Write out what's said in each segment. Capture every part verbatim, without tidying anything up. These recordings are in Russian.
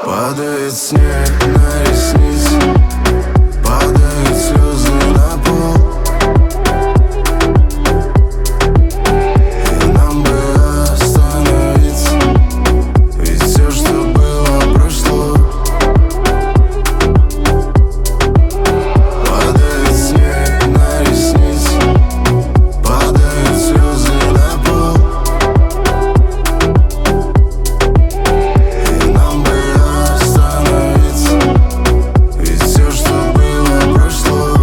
Падает снег на ресницы, падают слезы на пол. И нам бы остановиться, ведь все, что было, прошло. Падает снег на ресницы, падают слезы на пол. И нам бы остановиться, ведь все, что было, прошло.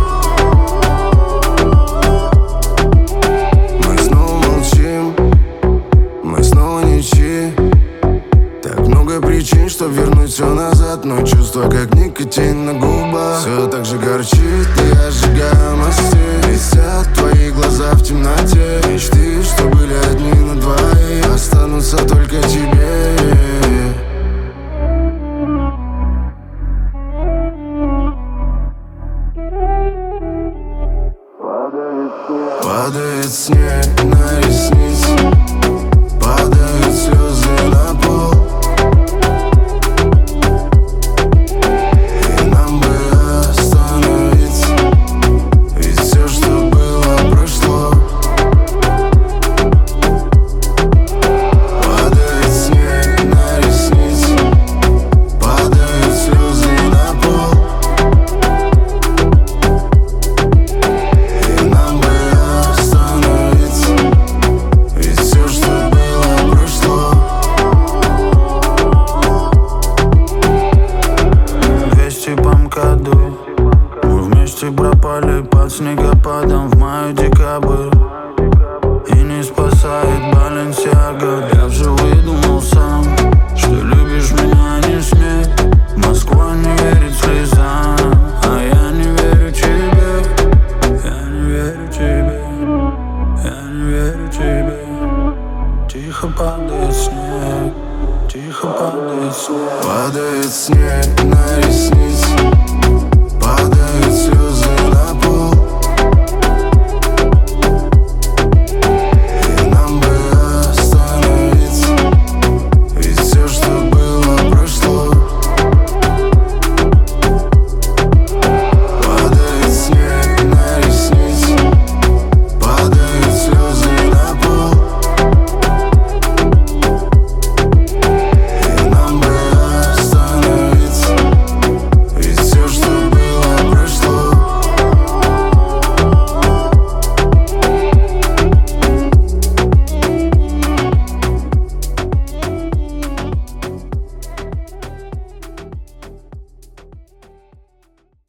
Мы снова молчим, мы снова ничьи. Так много причин, чтоб вернуть все назад, но чувство как никотин на губах все так же горчит, и я сжигаю мосты. Висят твои глаза в темноте. Мечты, что были одни на двоих, останутся только тебе. Падает снег на ресницы, падают слезы на пол. И нам бы остановиться, ведь все, что было, прошло. Падает снег на ресницы, падают слезы на пол. И нам бы остановиться, ведь все, что было, прошло. Вести по МКАДу. Мы вместе пропали под снегопадом в мае-декабрь. И не спасает Баленсиага. Я же выдумал сам, что любишь меня, не смей. Москва не верит слезам, а я не верю тебе. Я не верю тебе, я не верю тебе. Тихо падает снег, тихо падает снег. Падает снег на ресницы,